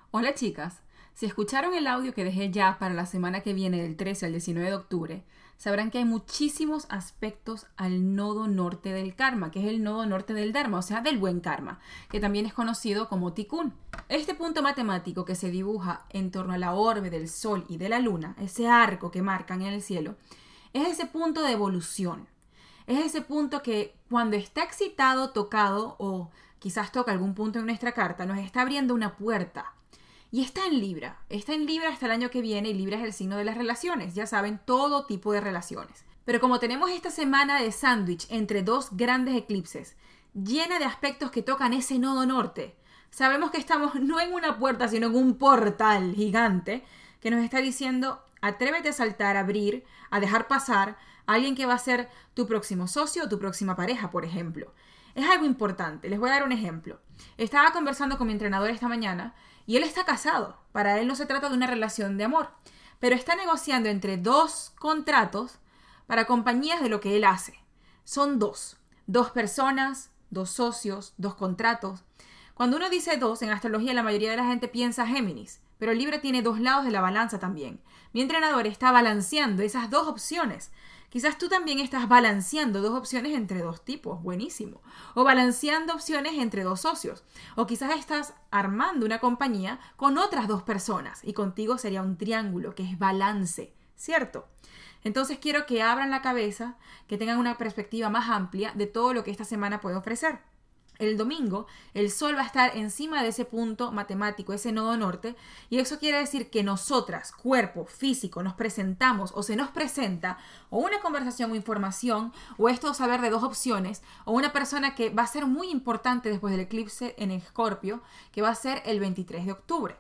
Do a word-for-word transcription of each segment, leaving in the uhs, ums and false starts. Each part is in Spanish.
Hola chicas, si escucharon el audio que dejé ya para la semana que viene del trece al diecinueve de octubre, sabrán que hay muchísimos aspectos al nodo norte del karma, que es el nodo norte del dharma, o sea, del buen karma, que también es conocido como tikkun. Este punto matemático que se dibuja en torno a la orbe del sol y de la luna, ese arco que marcan en el cielo, es ese punto de evolución. Es ese punto que cuando está excitado, tocado o quizás toca algún punto en nuestra carta, nos está abriendo una puerta. Y está en Libra. Está en Libra hasta el año que viene y Libra es el signo de las relaciones. Ya saben, todo tipo de relaciones. Pero como tenemos esta semana de sándwich entre dos grandes eclipses, llena de aspectos que tocan ese nodo norte, sabemos que estamos no en una puerta, sino en un portal gigante que nos está diciendo, atrévete a saltar, a abrir, a dejar pasar a alguien que va a ser tu próximo socio o tu próxima pareja, por ejemplo. Es algo importante. Les voy a dar un ejemplo. Estaba conversando con mi entrenador esta mañana y él está casado. Para él no se trata de una relación de amor, pero está negociando entre dos contratos para compañías de lo que él hace. Son dos. Dos personas, dos socios, dos contratos. Cuando uno dice dos, en astrología la mayoría de la gente piensa Géminis, pero Libra tiene dos lados de la balanza también. Mi entrenador está balanceando esas dos opciones. Quizás tú también estás balanceando dos opciones entre dos tipos, buenísimo. O balanceando opciones entre dos socios. O quizás estás armando una compañía con otras dos personas y contigo sería un triángulo, que es balance, ¿cierto? Entonces quiero que abran la cabeza, que tengan una perspectiva más amplia de todo lo que esta semana puede ofrecer. El domingo, el sol va a estar encima de ese punto matemático, ese nodo norte, y eso quiere decir que nosotras, cuerpo, físico, nos presentamos o se nos presenta o una conversación o información, o esto saber de dos opciones, o una persona que va a ser muy importante después del eclipse en Escorpio, que va a ser el veintitrés de octubre.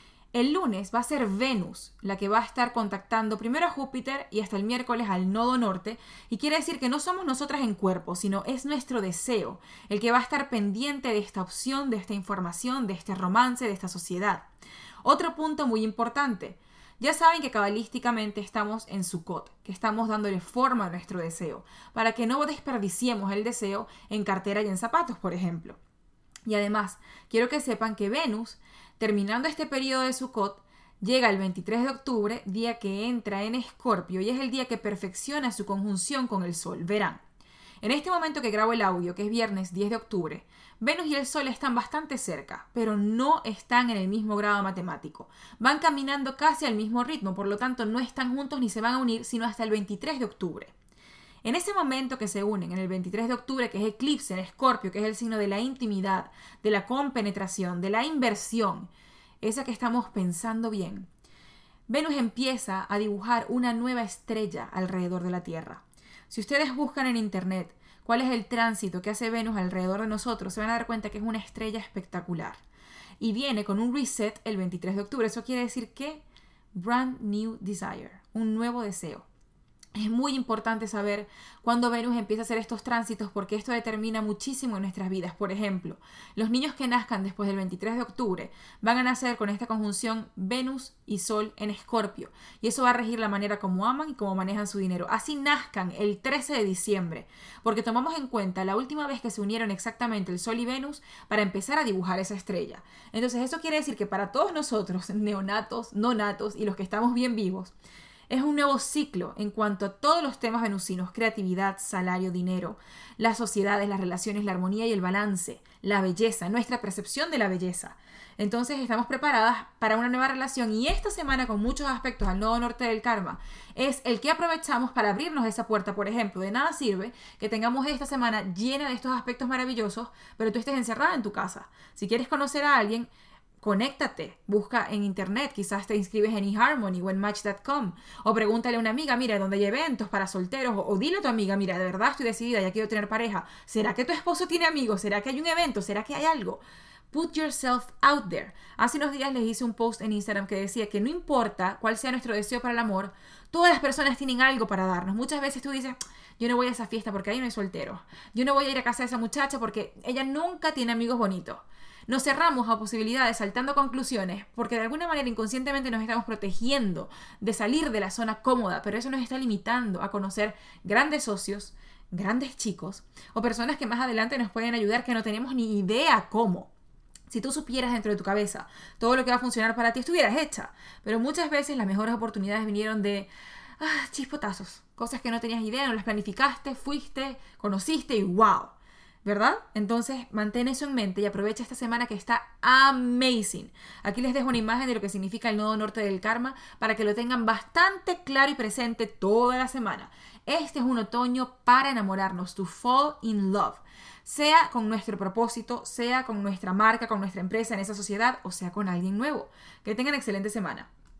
El lunes va a ser Venus la que va a estar contactando primero a Júpiter y hasta el miércoles al nodo norte, y quiere decir que no somos nosotras en cuerpo, sino es nuestro deseo el que va a estar pendiente de esta opción, de esta información, de este romance, de esta sociedad. Otro punto muy importante. Ya saben que cabalísticamente estamos en Sukkot, que estamos dándole forma a nuestro deseo, para que no desperdiciemos el deseo en cartera y en zapatos, por ejemplo. Y además, quiero que sepan que Venus, terminando este periodo de Sukkot, llega el veintitrés de octubre, día que entra en Escorpio, y es el día que perfecciona su conjunción con el Sol. Verán, en este momento que grabo el audio, que es viernes diez de octubre, Venus y el Sol están bastante cerca, pero no están en el mismo grado matemático. Van caminando casi al mismo ritmo, por lo tanto no están juntos ni se van a unir sino hasta el veintitrés de octubre. En ese momento que se unen, en el veintitrés de octubre, que es eclipse en Escorpio, que es el signo de la intimidad, de la compenetración, de la inversión, esa que estamos pensando bien, Venus empieza a dibujar una nueva estrella alrededor de la Tierra. Si ustedes buscan en internet cuál es el tránsito que hace Venus alrededor de nosotros, se van a dar cuenta que es una estrella espectacular. Y viene con un reset el veintitrés de octubre. Eso quiere decir que brand new desire, un nuevo deseo. Es muy importante saber cuándo Venus empieza a hacer estos tránsitos porque esto determina muchísimo en nuestras vidas. Por ejemplo, los niños que nazcan después del veintitrés de octubre van a nacer con esta conjunción Venus y Sol en Escorpio. Y eso va a regir la manera como aman y cómo manejan su dinero. Así nazcan el trece de diciembre, porque tomamos en cuenta la última vez que se unieron exactamente el Sol y Venus para empezar a dibujar esa estrella. Entonces eso quiere decir que para todos nosotros, neonatos, no natos y los que estamos bien vivos, es un nuevo ciclo en cuanto a todos los temas venusinos: creatividad, salario, dinero, las sociedades, las relaciones, la armonía y el balance, la belleza, nuestra percepción de la belleza. Entonces estamos preparadas para una nueva relación, y esta semana, con muchos aspectos al nodo norte del karma, es el que aprovechamos para abrirnos esa puerta. Por ejemplo, de nada sirve que tengamos esta semana llena de estos aspectos maravillosos, pero tú estés encerrada en tu casa. Si quieres conocer a alguien, conéctate, busca en internet, quizás te inscribes en eHarmony o en Match punto com, o pregúntale a una amiga, mira, ¿dónde hay eventos para solteros? O, o dile a tu amiga, mira, de verdad estoy decidida, ya quiero tener pareja. ¿Será que tu esposo tiene amigos? ¿Será que hay un evento? ¿Será que hay algo? Put yourself out there. Hace unos días les hice un post en Instagram que decía que no importa cuál sea nuestro deseo para el amor, todas las personas tienen algo para darnos. Muchas veces tú dices, yo no voy a esa fiesta porque ahí no hay solteros. Yo no voy a ir a casa de esa muchacha porque ella nunca tiene amigos bonitos. Nos cerramos a posibilidades saltando conclusiones porque de alguna manera inconscientemente nos estamos protegiendo de salir de la zona cómoda, pero eso nos está limitando a conocer grandes socios, grandes chicos o personas que más adelante nos pueden ayudar que no tenemos ni idea cómo. Si tú supieras dentro de tu cabeza todo lo que va a funcionar para ti, estuvieras hecha. Pero muchas veces las mejores oportunidades vinieron de ah, chispotazos. Cosas que no tenías idea, no las planificaste, fuiste, conociste y wow. ¿Verdad? Entonces mantén eso en mente y aprovecha esta semana que está amazing. Aquí les dejo una imagen de lo que significa el nodo norte del karma para que lo tengan bastante claro y presente toda la semana. Este es un otoño para enamorarnos, to fall in love. Sea con nuestro propósito, sea con nuestra marca, con nuestra empresa en esa sociedad o sea con alguien nuevo. Que tengan excelente semana.